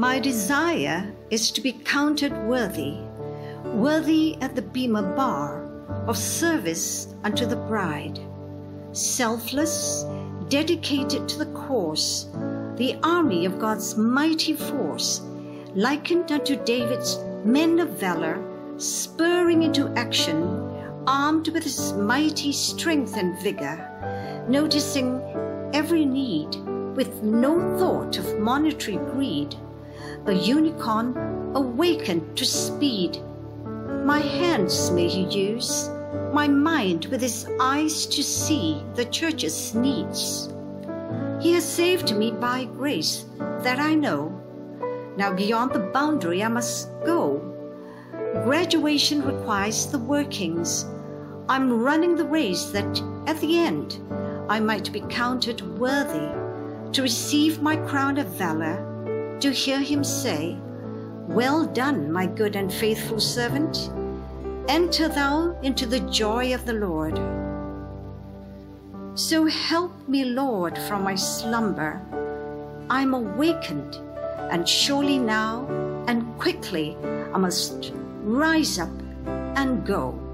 My desire is to be counted worthy, worthy at the bema bar of service unto the bride, selfless, dedicated to the cause, the army of God's mighty force, likened unto David's men of valor, spurring into action, armed with his mighty strength and vigor, noticing every need with no thought of monetary greed, a unicorn awakened to speed. My hands may he use, my mind with his eyes to see the church's needs. He has saved me by grace, that I know. Now beyond the boundary I must go. Graduation requires the workings. I'm running the race that at the end I might be counted worthy to receive my crown of valor, to hear him say, "Well done, my good and faithful servant. Enter thou into the joy of the Lord." So help me, Lord, from my slumber. I'm awakened, and surely now and quickly I must rise up and go.